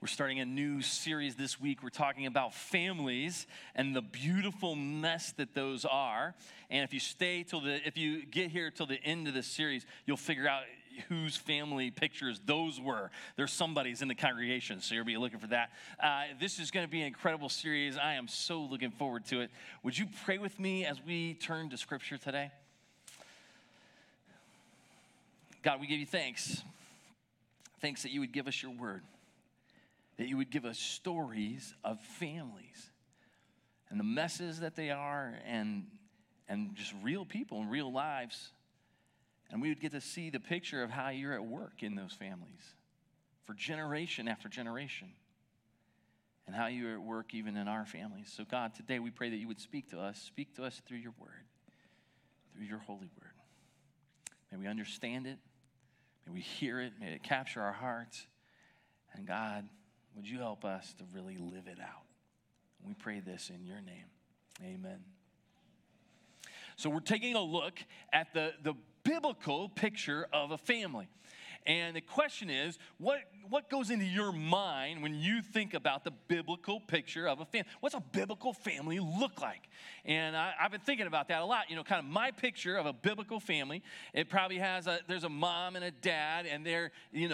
We're starting a new series this week. We're talking about families and the beautiful mess that those are. And if you get here till the end of this series, you'll figure out whose family pictures those were. There's somebody's in the congregation, so you'll be looking for that. This is going to be an incredible series. I am so looking forward to it. Would you pray with me as we turn to Scripture today? God, we give you thanks. Thanks that you would give us your word, that you would give us stories of families and the messes that they are and just real people and real lives. And we would get to see the picture of how you're at work in those families for generation after generation, and how you're at work even in our families. So God, today we pray that you would speak to us through your word, through your holy word. May we understand it, may we hear it, may it capture our hearts. And God, would you help us to really live it out? We pray this in your name. Amen. So we're taking a look at the biblical picture of a family. And the question is, what goes into your mind when you think about the biblical picture of a family? What's a biblical family look like? And I've been thinking about that a lot. You know, kind of my picture of a biblical family, it probably has there's a mom and a dad, and their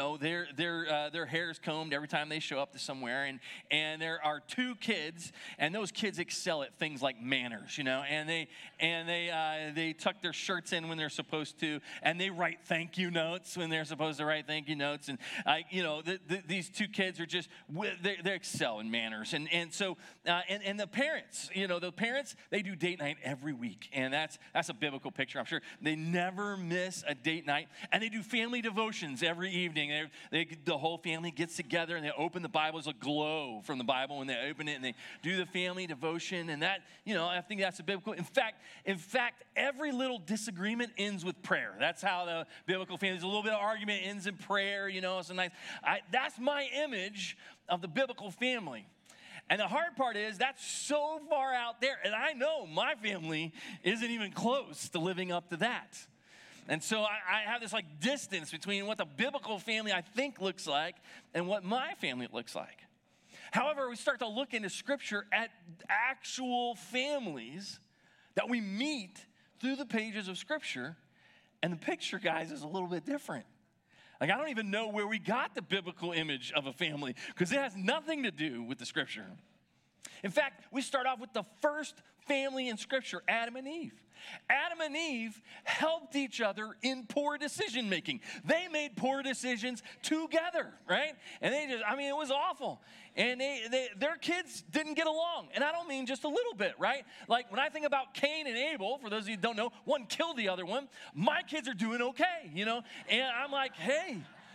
hair's combed every time they show up to somewhere, and there are two kids, and those kids excel at things like manners, you know, and they tuck their shirts in when they're supposed to, and they write thank you notes when they're supposed to write thank you notes, and these two kids are just they excel in manners, and so the parents, they do date night every week, and that's a biblical picture. I'm sure they never miss a date night, and they do family devotions every evening. The whole family gets together and they open the Bible. There's a glow from the Bible when they open it, and they do the family devotion, and that I think that's a biblical. In fact, every little disagreement ends with prayer. That's how the biblical family. There's a little bit of argument ends in prayer. It's a nice. That's my image of the biblical family. And the hard part is that's so far out there. And I know my family isn't even close to living up to that. And so I have this distance between what the biblical family I think looks like and what my family looks like. However, we start to look into Scripture at actual families that we meet through the pages of Scripture. And the picture, guys, is a little bit different. I don't even know where we got the biblical image of a family because it has nothing to do with the Scripture. In fact, we start off with the first family in Scripture, Adam and Eve. Adam and Eve helped each other in poor decision making. They made poor decisions together, right? And it was awful. And their kids didn't get along. And I don't mean just a little bit, right? Like when I think about Cain and Abel, for those of you who don't know, one killed the other one. My kids are doing okay, And I'm like, hey,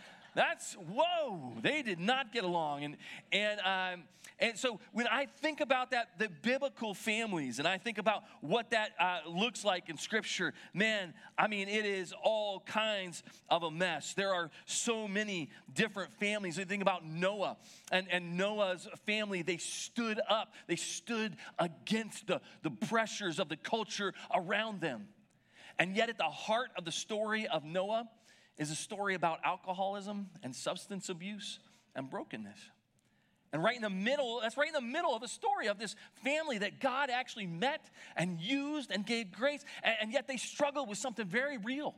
whoa, they did not get along. And so when I think about that, the biblical families, and I think about what that looks like in Scripture, man, it is all kinds of a mess. There are so many different families. You think about Noah and Noah's family. They stood up. They stood against the pressures of the culture around them. And yet at the heart of the story of Noah is a story about alcoholism and substance abuse and brokenness. And that's right in the middle of the story of this family that God actually met and used and gave grace, and yet they struggled with something very real.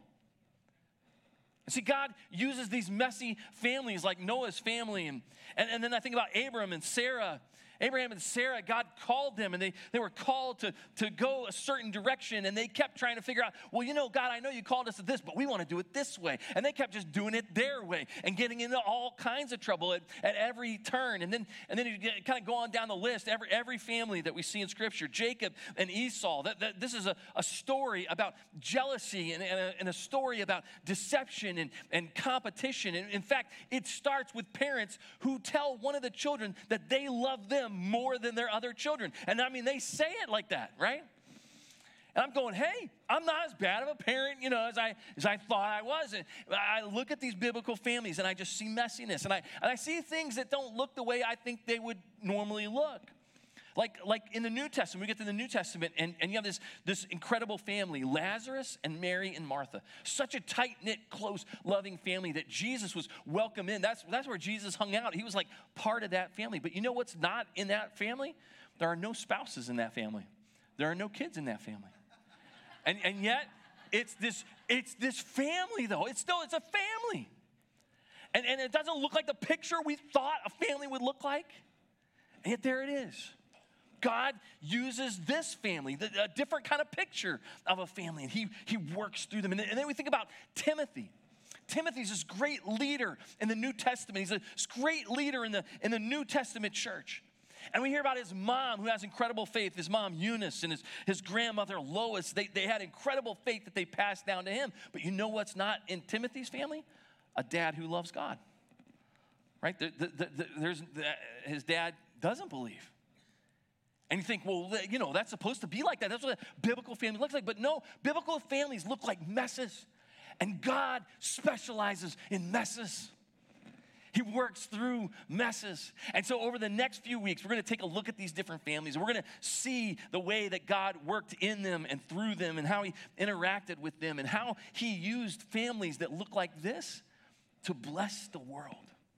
And see, God uses these messy families like Noah's family, and then I think about Abraham and Sarah. Abraham and Sarah, God called them, and they were called to go a certain direction, and they kept trying to figure out, God, I know you called us to this, but we want to do it this way. And they kept just doing it their way and getting into all kinds of trouble at every turn. And then you kind of go on down the list, every family that we see in Scripture, Jacob and Esau. This is a story about jealousy and a story about deception and competition. And in fact, it starts with parents who tell one of the children that they love them more than their other children. And they say it like that, right? And I'm going, hey, I'm not as bad of a parent, as I thought I was. And I look at these biblical families and I just see messiness. And I see things that don't look the way I think they would normally look. Like in the New Testament, we get to the New Testament, and you have this incredible family, Lazarus and Mary and Martha. Such a tight-knit, close, loving family that Jesus was welcome in. That's where Jesus hung out. He was like part of that family. But you know what's not in that family? There are no spouses in that family. There are no kids in that family. And yet, it's this family, though. It's a family. And it doesn't look like the picture we thought a family would look like. And yet there it is. God uses this family, a different kind of picture of a family, and he works through them. And then we think about Timothy. Timothy's this great leader in the New Testament. He's this great leader in the New Testament church. And we hear about his mom, who has incredible faith, his mom Eunice and his grandmother Lois. They had incredible faith that they passed down to him. But you know what's not in Timothy's family? A dad who loves God, right? His dad doesn't believe. And you think, well, you know, that's supposed to be like that. That's what a biblical family looks like. But no, biblical families look like messes. And God specializes in messes. He works through messes. And so over the next few weeks, we're going to take a look at these different families. And we're going to see the way that God worked in them and through them and how he interacted with them and how he used families that look like this to bless the world.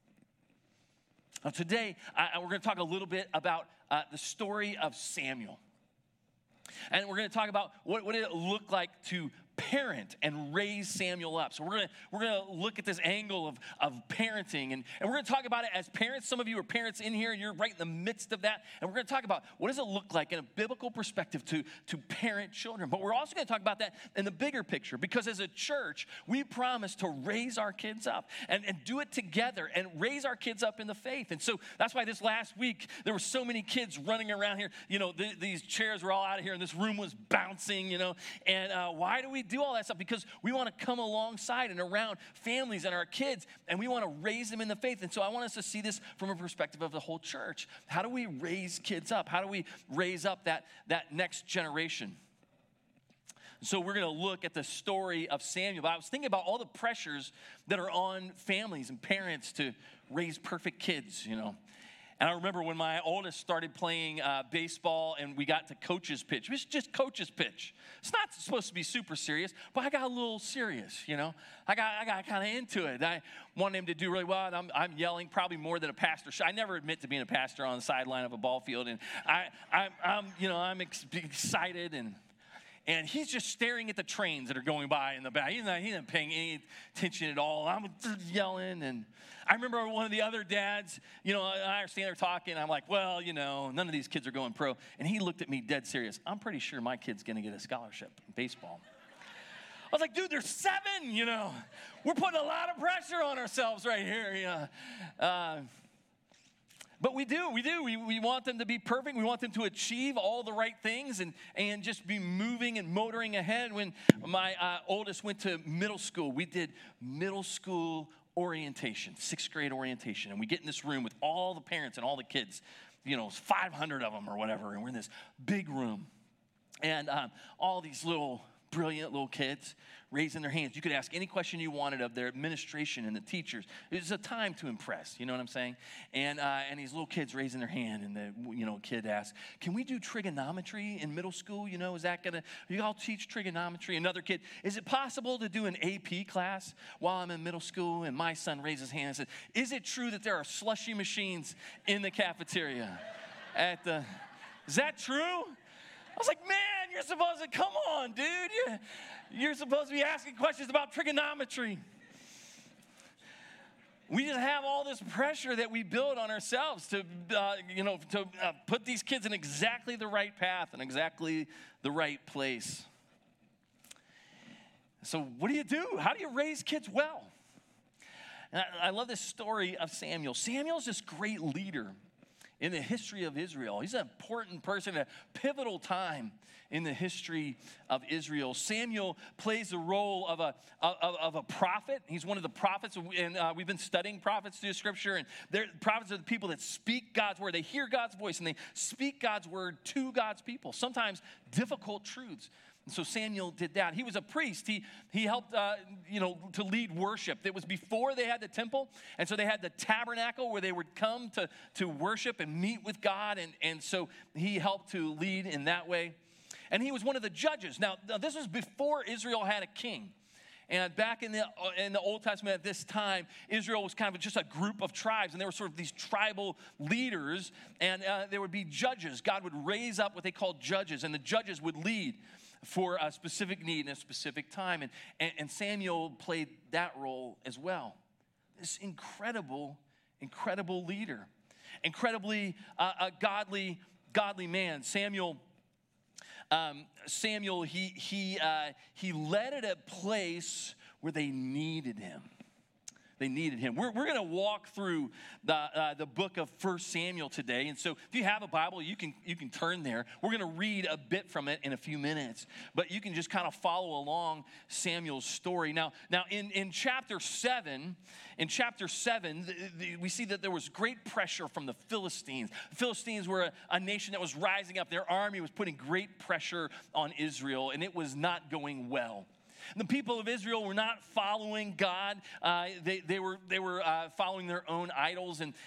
Now today, we're going to talk a little bit about the story of Samuel. And we're going to talk about what did it look like to parent and raise Samuel up. So we're going to look at this angle of parenting. And we're going to talk about it as parents. Some of you are parents in here, and you're right in the midst of that. And we're going to talk about what does it look like in a biblical perspective to parent children. But we're also going to talk about that in the bigger picture. Because as a church, we promise to raise our kids up and do it together and raise our kids up in the faith. And so that's why this last week, there were so many kids running around here. You know, these chairs were all out of here, and this room was bouncing, you know. And why do we do all that stuff? Because we want to come alongside and around families and our kids, and we want to raise them in the faith. And so I want us to see this from a perspective of the whole church. How do we raise kids up? How do we raise up that next generation? So we're going to look at the story of Samuel. But I was thinking about all the pressures that are on families and parents to raise perfect kids, you know. And I remember when my oldest started playing baseball and we got to coach's pitch. It was just coach's pitch. It's not supposed to be super serious, but I got a little serious, you know. I got kind of into it. I wanted him to do really well, and I'm yelling probably more than a pastor should. I never admit to being a pastor on the sideline of a ball field, and I'm excited, and he's just staring at the trains that are going by in the back. He's not paying any attention at all. I'm yelling, and I remember one of the other dads, you know, I understand they're talking. I'm like, well, you know, none of these kids are going pro. And he looked at me dead serious. I'm pretty sure my kid's going to get a scholarship in baseball. I was like, dude, there's 7, you know. We're putting a lot of pressure on ourselves right here. You know? But we do. We want them to be perfect. We want them to achieve all the right things and just be moving and motoring ahead. When my oldest went to middle school, we did middle school orientation, 6th grade orientation. And we get in this room with all the parents and all the kids, you know, 500 of them or whatever. And we're in this big room. And all these brilliant little kids raising their hands. You could ask any question you wanted of their administration and the teachers. It was a time to impress, you know what I'm saying? And these little kids raising their hand, and the kid asks, "Can we do trigonometry in middle school? You know, is that gonna? You all teach trigonometry?" Another kid, "Is it possible to do an AP class while I'm in middle school?" And my son raised his hand and said, "Is it true that there are slushy machines in the cafeteria? Is that true?" I was like, man, you're supposed to, come on, dude. You're supposed to be asking questions about trigonometry. We just have all this pressure that we build on ourselves to put these kids in exactly the right path and exactly the right place. So what do you do? How do you raise kids well? And I love this story of Samuel. Samuel's this great leader in the history of Israel. He's an important person, a pivotal time in the history of Israel. Samuel plays the role of a prophet. He's one of the prophets, and we've been studying prophets through Scripture, and prophets are the people that speak God's word. They hear God's voice, and they speak God's word to God's people, sometimes difficult truths. So Samuel did that. He was a priest. He helped, to lead worship. It was before they had the temple, and so they had the tabernacle where they would come to worship and meet with God, and so he helped to lead in that way. And he was one of the judges. Now this was before Israel had a king. And back in the Old Testament at this time, Israel was kind of just a group of tribes, and there were sort of these tribal leaders, and there would be judges. God would raise up what they called judges, and the judges would lead for a specific need in a specific time. And Samuel played that role as well. This incredible leader, incredibly godly man. Samuel, he led at a place where they needed him. They needed him. We're going to walk through the book of 1 Samuel today. And so if you have a Bible, you can turn there. We're going to read a bit from it in a few minutes. But you can just kind of follow along Samuel's story. Now in chapter 7, we see that there was great pressure from the Philistines. The Philistines were a nation that was rising up. Their army was putting great pressure on Israel, and it was not going well. The people of Israel were not following God. They were following their own idols, and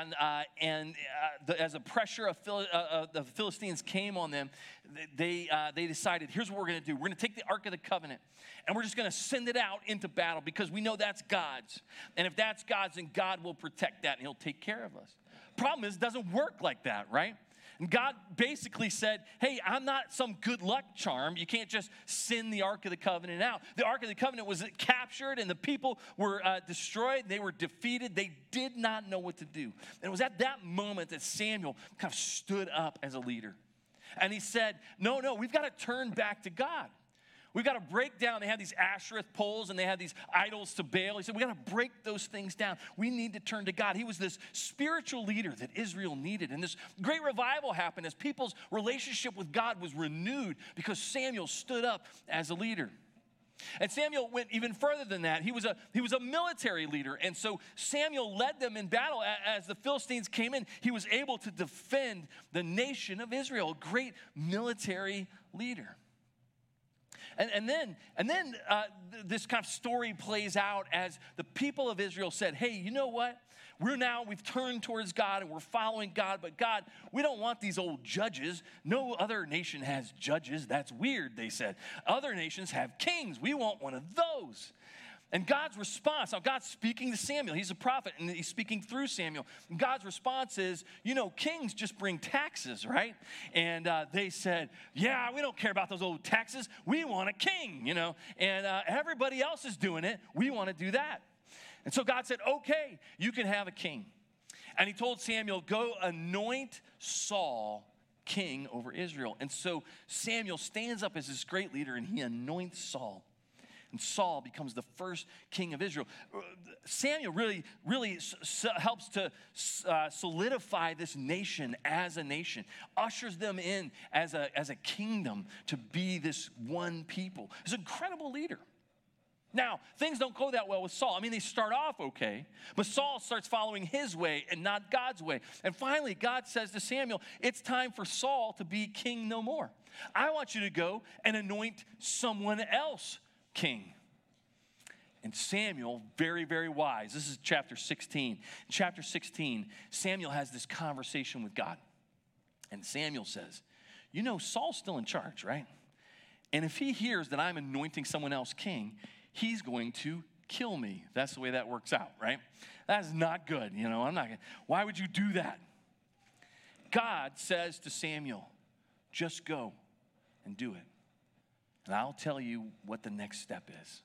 as the pressure of the Philistines came on them, they decided, here's what we're going to do. We're going to take the Ark of the Covenant, and we're just going to send it out into battle because we know that's God's. And if that's God's, then God will protect that, and he'll take care of us. Problem is, it doesn't work like that, right? And God basically said, hey, I'm not some good luck charm. You can't just send the Ark of the Covenant out. The Ark of the Covenant was captured, and the people were destroyed. They were defeated. They did not know what to do. And it was at that moment that Samuel kind of stood up as a leader. And he said, no, we've got to turn back to God. We've got to break down. They had these Asherah poles and they had these idols to Baal. He said, we got to break those things down. We need to turn to God. He was this spiritual leader that Israel needed. And this great revival happened as people's relationship with God was renewed because Samuel stood up as a leader. And Samuel went even further than that. He was a military leader. And so Samuel led them in battle. As the Philistines came in, he was able to defend the nation of Israel, a great military leader. And then this kind of story plays out as the people of Israel said, hey, you know what? We've turned towards God and we're following God, but God, we don't want these old judges. No other nation has judges. That's weird, they said. Other nations have kings. We want one of those. And God's response, now God's speaking to Samuel. He's a prophet, and he's speaking through Samuel. And God's response is, kings just bring taxes, right? And they said, yeah, we don't care about those old taxes. We want a king, and everybody else is doing it. We want to do that. And so God said, okay, you can have a king. And he told Samuel, go anoint Saul king over Israel. And so Samuel stands up as this great leader, and he anoints Saul. And Saul becomes the first king of Israel. Samuel really helps to solidify this nation as a nation, ushers them in as a kingdom to be this one people. He's an incredible leader. Now, things don't go that well with Saul. I mean, they start off okay, but Saul starts following his way and not God's way. And finally, God says to Samuel, it's time for Saul to be king no more. I want you to go and anoint someone else king. And Samuel, very, very wise. This is chapter 16. In chapter 16, Samuel has this conversation with God. And Samuel says, Saul's still in charge, right? And if he hears that I'm anointing someone else king, he's going to kill me. That's the way that works out, right? That's not good. Why would you do that? God says to Samuel, just go and do it. And I'll tell you what the next step is.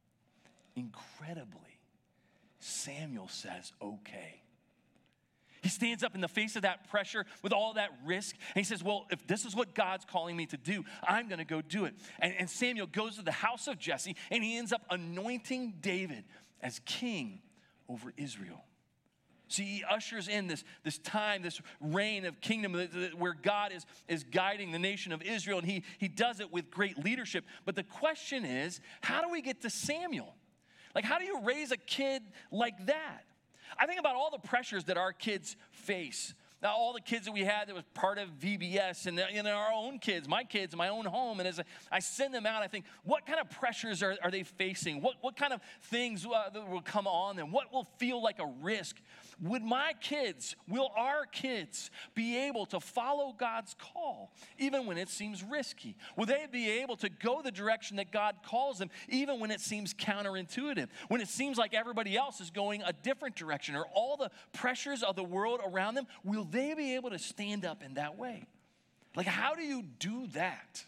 Incredibly, Samuel says, okay. He stands up in the face of that pressure with all that risk, and he says, well, if this is what God's calling me to do, I'm going to go do it. And Samuel goes to the house of Jesse, and he ends up anointing David as king over Israel. See, he ushers in this time, this reign of kingdom where God is guiding the nation of Israel, and he does it with great leadership. But the question is, how do we get to Samuel? Like, how do you raise a kid like that? I think about all the pressures that our kids face. all the kids that we had that was part of VBS and our own kids, my kids in my own home. And as I send them out, I think, what kind of pressures are they facing? What kind of things will come on them? What will feel like a risk? Will our kids be able to follow God's call even when it seems risky? Will they be able to go the direction that God calls them even when it seems counterintuitive? When it seems like everybody else is going a different direction, or all the pressures of the world around them, will they be able to stand up in that way? Like, how do you do that?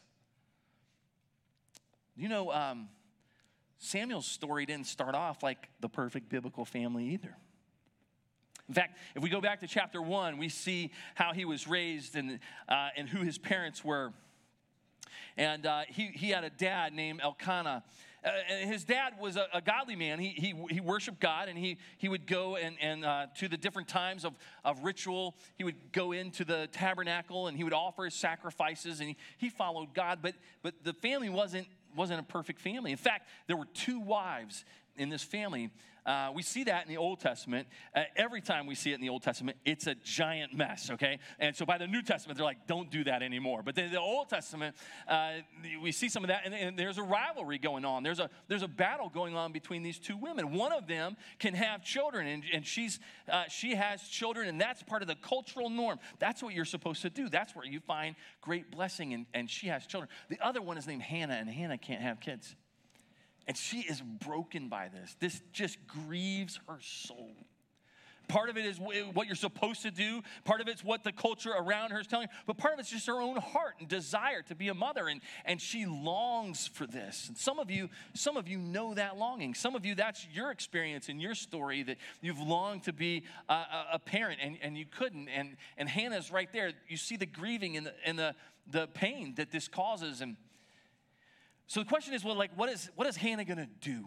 Samuel's story didn't start off like the perfect biblical family either. In fact, if we go back to chapter 1, we see how he was raised and who his parents were. And he had a dad named Elkanah. And his dad was a godly man. He worshiped God, and he would go and to the different times of ritual. He would go into the tabernacle, and he would offer his sacrifices, and he followed God. But the family wasn't a perfect family. In fact, there were 2 wives in this family. We see that in the Old Testament. Every time we see it in the Old Testament, it's a giant mess, okay? And so by the New Testament, they're like, don't do that anymore. But then the Old Testament, we see some of that, and there's a rivalry going on. There's a battle going on between these 2 women. One of them can have children, and she has children, and that's part of the cultural norm. That's what you're supposed to do. That's where you find great blessing, and she has children. The other one is named Hannah, and Hannah can't have kids. And she is broken by this. This just grieves her soul. Part of it is what you're supposed to do. Part of it's what the culture around her is telling her. But part of it's just her own heart and desire to be a mother. And she longs for this. And some of you know that longing. Some of you, that's your experience and your story, that you've longed to be a parent and you couldn't. And Hannah's right there. You see the grieving and the pain that this causes. And so the question is, well, like, what is Hannah going to do?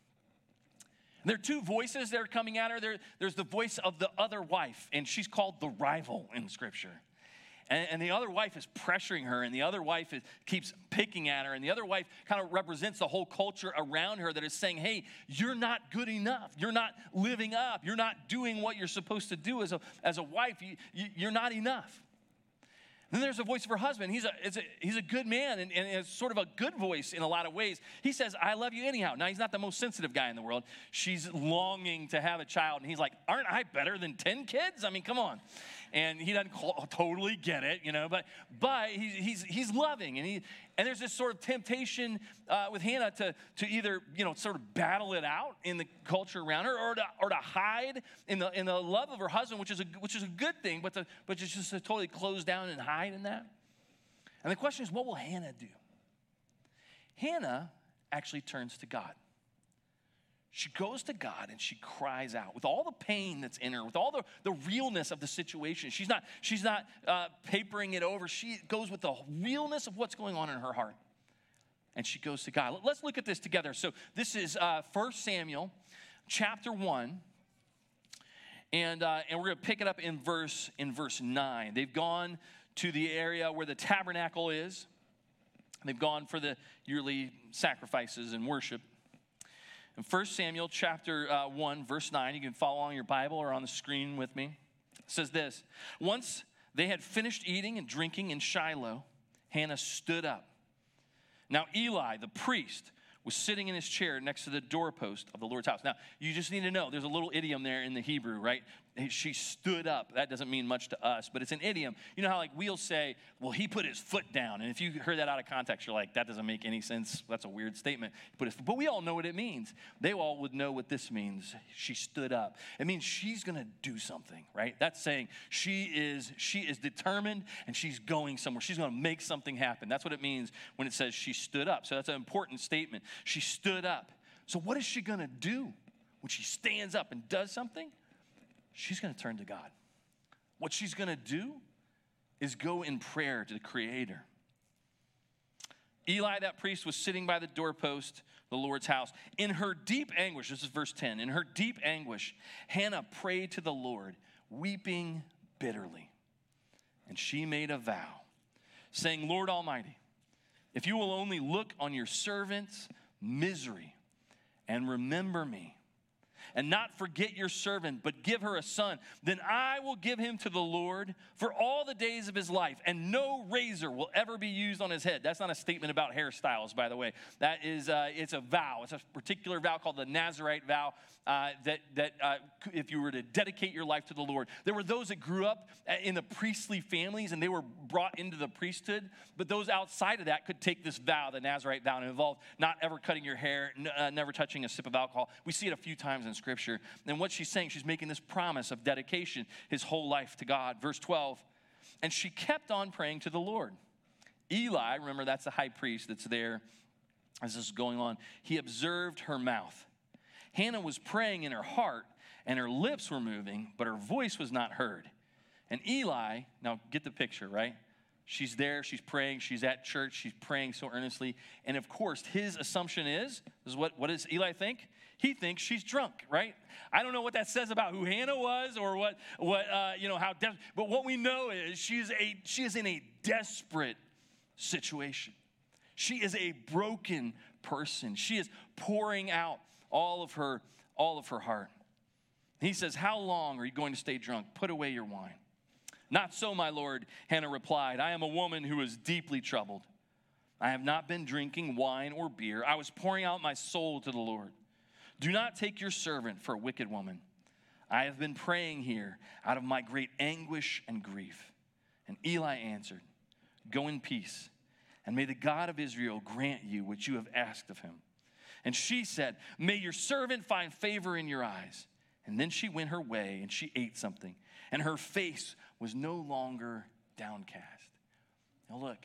And there are 2 voices that are coming at her. There's the voice of the other wife, and she's called the rival in Scripture. And the other wife is pressuring her, and the other wife keeps picking at her, and the other wife kind of represents the whole culture around her that is saying, hey, you're not good enough. You're not living up. You're not doing what you're supposed to do as a wife. You're not enough. Then there's the voice of her husband. He's a good man, and it's sort of a good voice in a lot of ways. He says, I love you anyhow. Now, he's not the most sensitive guy in the world. She's longing to have a child, and he's like, aren't I better than 10 kids? I mean, come on. And he doesn't totally get it, but he's loving, and there's this sort of temptation with Hannah to either sort of battle it out in the culture around her, or to hide in the love of her husband, which is a good thing, but just to totally close down and hide in that. And the question is, what will Hannah do? Hannah actually turns to God. She goes to God and she cries out with all the pain that's in her, with all the realness of the situation. She's not papering it over. She goes with the realness of what's going on in her heart. And she goes to God. Let's look at this together. So this is 1 Samuel chapter 1. And we're going to pick it up in verse 9. They've gone to the area where the tabernacle is. They've gone for the yearly sacrifices and worship. In 1 Samuel chapter 1, verse 9, you can follow on your Bible or on the screen with me. It says this: once they had finished eating and drinking in Shiloh, Hannah stood up. Now Eli, the priest, was sitting in his chair next to the doorpost of the Lord's house. Now, you just need to know, there's a little idiom there in the Hebrew, right? She stood up. That doesn't mean much to us, but it's an idiom. You know how like we'll say, well, he put his foot down. And if you heard that out of context, you're like, that doesn't make any sense. That's a weird statement. But we all know what it means. They all would know what this means. She stood up. It means she's going to do something, right? That's saying she is determined and she's going somewhere. She's going to make something happen. That's what it means when it says she stood up. So that's an important statement. She stood up. So what is she going to do when she stands up and does something? She's going to turn to God. What she's going to do is go in prayer to the Creator. Eli, that priest, was sitting by the doorpost, the Lord's house. In her deep anguish, this is verse 10, in her deep anguish, Hannah prayed to the Lord, weeping bitterly. And she made a vow, saying, Lord Almighty, if you will only look on your servant's misery and remember me, and not forget your servant, but give her a son, then I will give him to the Lord for all the days of his life, and no razor will ever be used on his head. That's not a statement about hairstyles, by the way. That is, it's a vow. It's a particular vow called the Nazirite vow that if you were to dedicate your life to the Lord. There were those that grew up in the priestly families, and they were brought into the priesthood, but those outside of that could take this vow, the Nazirite vow, and it involved not ever cutting your hair, never touching a sip of alcohol. We see it a few times in Scripture. And what she's saying, she's making this promise of dedication, his whole life to God. Verse 12, and she kept on praying to the Lord. Eli, remember that's the high priest that's there as this is going on, he observed her mouth. Hannah was praying in her heart, and her lips were moving, but her voice was not heard. And Eli, now get the picture, right? She's there, she's praying, she's at church, she's praying so earnestly. And of course, his assumption is what does Eli think? He thinks she's drunk, right? I don't know what that says about who Hannah was or how but what we know is she is in a desperate situation. She is a broken person. She is pouring out all of her heart. He says, how long are you going to stay drunk? Put away your wine. Not so, my lord, Hannah replied. I am a woman who is deeply troubled. I have not been drinking wine or beer. I was pouring out my soul to the Lord. Do not take your servant for a wicked woman. I have been praying here out of my great anguish and grief. And Eli answered, go in peace, and may the God of Israel grant you what you have asked of him. And she said, may your servant find favor in your eyes. And then she went her way, and she ate something, and her face was no longer downcast. Now look,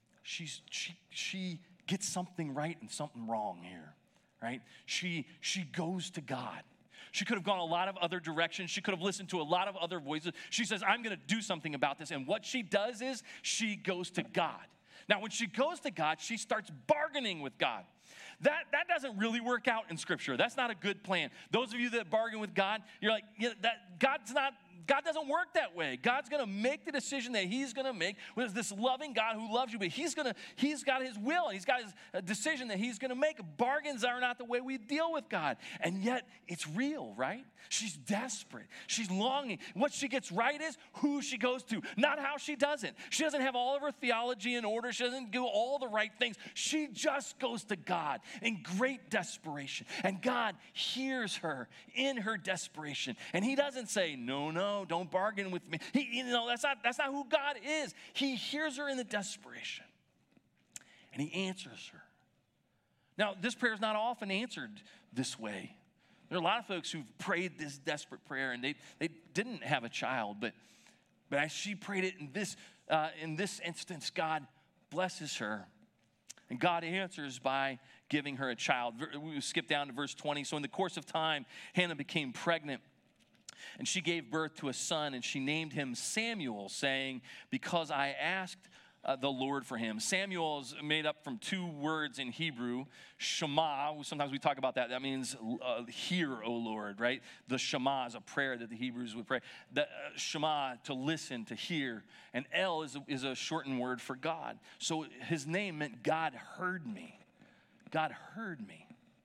she gets something right and something wrong here, right? She goes to God. She could have gone a lot of other directions. She could have listened to a lot of other voices. She says, I'm going to do something about this. And what she does is she goes to God. Now, when she goes to God, she starts bargaining with God. That doesn't really work out in Scripture. That's not a good plan. Those of you that bargain with God, you're like, God doesn't work that way. God's going to make the decision that he's going to make with this loving God who loves you, but he's got his will, and he's got his decision that he's going to make. Bargains are not the way we deal with God. And yet, it's real, right? She's desperate. She's longing. What she gets right is who she goes to, not how she does it. She doesn't have all of her theology in order. She doesn't do all the right things. She just goes to God in great desperation. And God hears her in her desperation. And he doesn't say, no, don't bargain with me. That's not who God is. He hears her in the desperation. And he answers her. Now, this prayer is not often answered this way. There are a lot of folks who've prayed this desperate prayer, and they didn't have a child, but as she prayed it in this instance, God blesses her. And God answers by giving her a child. We skip down to verse 20. So in the course of time, Hannah became pregnant, and she gave birth to a son, and she named him Samuel, saying, because I asked the Lord for him. Samuel is made up from two words in Hebrew, Shema. Sometimes we talk about that. That means hear, O Lord, right? The Shema is a prayer that the Hebrews would pray. The Shema, to listen, to hear. And El is a shortened word for God. So his name meant God heard me. God heard me.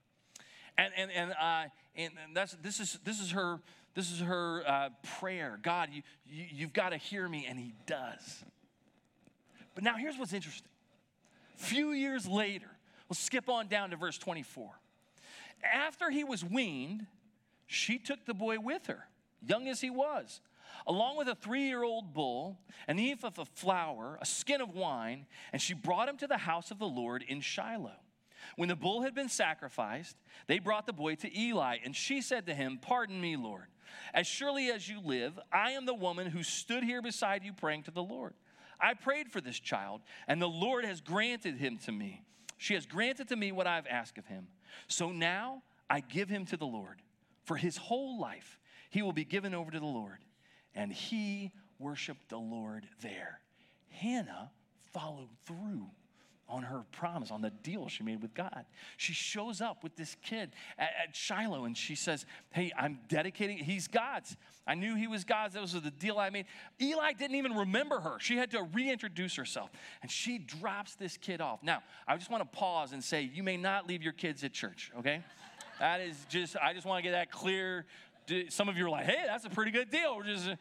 And this is her prayer. God, you've got to hear me, and he does. But now here's what's interesting. A few years later, we'll skip on down to verse 24. After he was weaned, she took the boy with her, young as he was, along with a 3-year-old bull, an ephah of flour, a skin of wine, and she brought him to the house of the Lord in Shiloh. When the bull had been sacrificed, they brought the boy to Eli, and she said to him, pardon me, Lord. As surely as you live, I am the woman who stood here beside you praying to the Lord. I prayed for this child, and the Lord has granted him to me. She has granted to me what I've asked of him. So now I give him to the Lord. For his whole life he will be given over to the Lord. And he worshiped the Lord there. Hannah followed through on her promise, on the deal she made with God. She shows up with this kid at Shiloh, and she says, hey, I'm dedicating, he's God's. I knew he was God's. That was the deal I made. Eli didn't even remember her. She had to reintroduce herself, and she drops this kid off. Now, I just want to pause and say, you may not leave your kids at church, okay? That is just, I just want to get that clear. Some of you are like, hey, that's a pretty good deal. We're just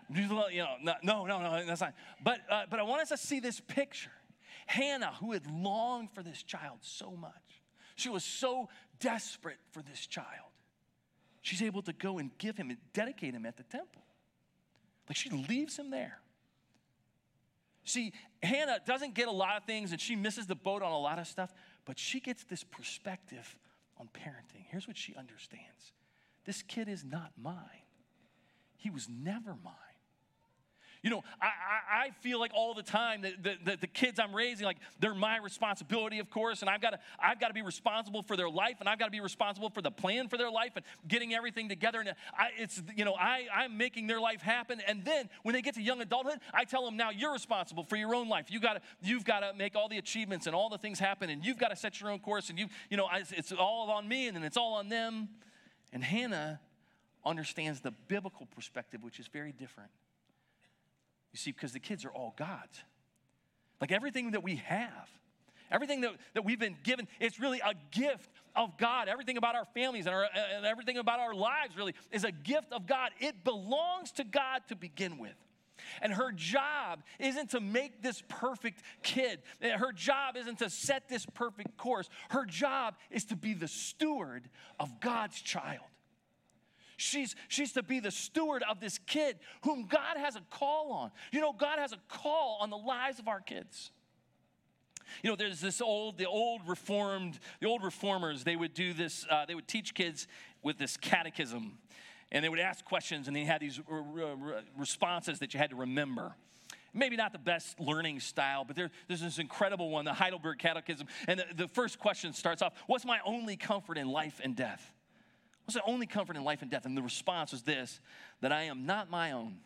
no, that's not. But I want us to see this picture. Hannah, who had longed for this child so much. She was so desperate for this child. She's able to go and give him and dedicate him at the temple. Like she leaves him there. See, Hannah doesn't get a lot of things and she misses the boat on a lot of stuff, but she gets this perspective on parenting. Here's what she understands. This kid is not mine. He was never mine. You know, I feel like all the time that the kids I'm raising, like they're my responsibility, of course, and I've got to be responsible for their life, and I've got to be responsible for the plan for their life and getting everything together. And I'm making their life happen. And then when they get to young adulthood, I tell them, now you're responsible for your own life. You've got to make all the achievements and all the things happen, and you've got to set your own course. And it's all on me, and then it's all on them. And Hannah understands the biblical perspective, which is very different. You see, because the kids are all God's. Like everything that we have, everything that we've been given, it's really a gift of God. Everything about our families and everything about our lives really is a gift of God. It belongs to God to begin with. And her job isn't to make this perfect kid. Her job isn't to set this perfect course. Her job is to be the steward of God's child. She's to be the steward of this kid whom God has a call on. You know, God has a call on the lives of our kids. You know, there's the old reformers, they would do this, they would teach kids with this catechism. And they would ask questions, and they had these responses that you had to remember. Maybe not the best learning style, but there's this incredible one, the Heidelberg Catechism. And the first question starts off, what's my only comfort in life and death? What's the only comfort in life and death? And the response was this, that I am not my own,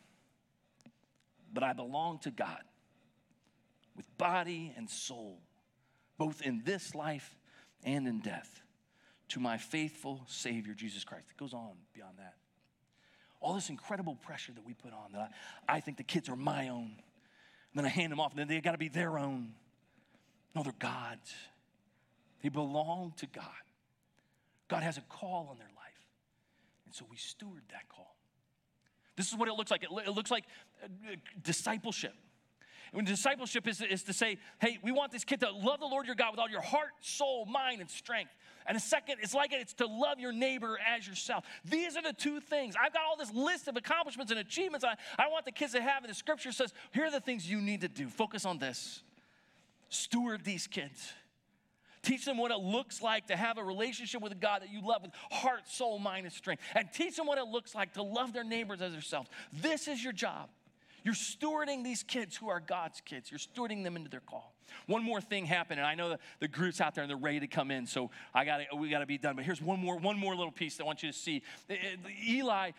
but I belong to God with body and soul, both in this life and in death, to my faithful Savior, Jesus Christ. It goes on beyond that. All this incredible pressure that we put on, that I think the kids are my own. And then I hand them off, and then they got to be their own. No, they're God's. They belong to God. God has a call on their life. And so we steward that call. This is what it looks like. It looks like discipleship. And discipleship is to say, hey, we want this kid to love the Lord your God with all your heart, soul, mind, and strength. And the second, it's to love your neighbor as yourself. These are the two things. I've got all this list of accomplishments and achievements I want the kids to have. And the scripture says, here are the things you need to do. Focus on this. Steward these kids. Teach them what it looks like to have a relationship with a God that you love with heart, soul, mind, and strength. And teach them what it looks like to love their neighbors as themselves. This is your job. You're stewarding these kids who are God's kids. You're stewarding them into their call. One more thing happened, and I know the group's out there and they're ready to come in, so we got to be done. But here's one more little piece that I want you to see. Eli,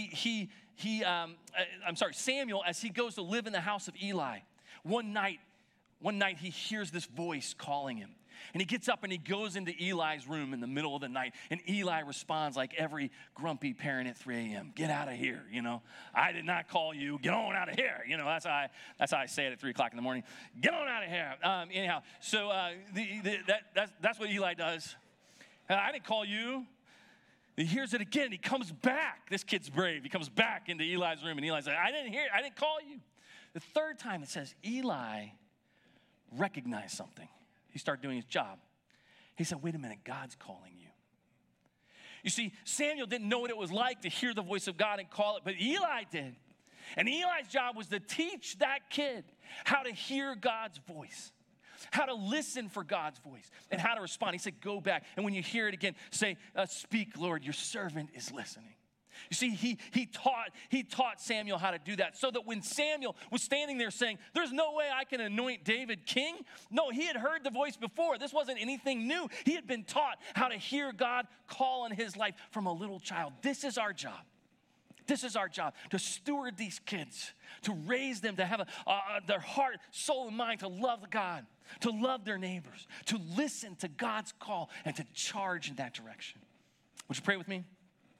Samuel, as he goes to live in the house of Eli, one night he hears this voice calling him. And he gets up and he goes into Eli's room in the middle of the night. And Eli responds like every grumpy parent at 3 a.m. Get out of here, I did not call you. Get on out of here. That's how I say it at 3 o'clock in the morning. Get on out of here. Anyhow, so that's what Eli does. I didn't call you. He hears it again. He comes back. This kid's brave. He comes back into Eli's room. And Eli's like, I didn't call you. The third time it says Eli recognized something. He started doing his job. He said, wait a minute, God's calling you. You see, Samuel didn't know what it was like to hear the voice of God and call it, but Eli did. And Eli's job was to teach that kid how to hear God's voice, how to listen for God's voice, and how to respond. He said, go back. And when you hear it again, say, speak, Lord, your servant is listening. You see, he taught Samuel how to do that so that when Samuel was standing there saying, there's no way I can anoint David king. No, he had heard the voice before. This wasn't anything new. He had been taught how to hear God call in his life from a little child. This is our job. This is our job, to steward these kids, to raise them, to have their heart, soul, and mind to love God, to love their neighbors, to listen to God's call, and to charge in that direction. Would you pray with me?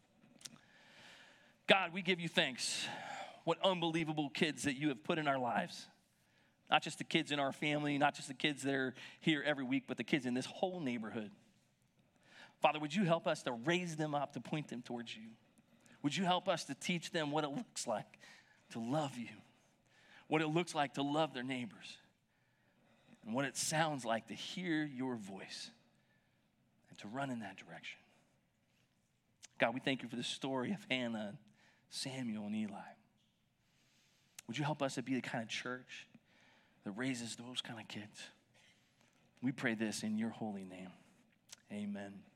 God, we give you thanks. What unbelievable kids that you have put in our lives. Not just the kids in our family, not just the kids that are here every week, but the kids in this whole neighborhood. Father, would you help us to raise them up, to point them towards you? Would you help us to teach them what it looks like to love you, what it looks like to love their neighbors, and what it sounds like to hear your voice and to run in that direction. God, we thank you for the story of Hannah, and Samuel, and Eli. Would you help us to be the kind of church that raises those kind of kids? We pray this in your holy name. Amen.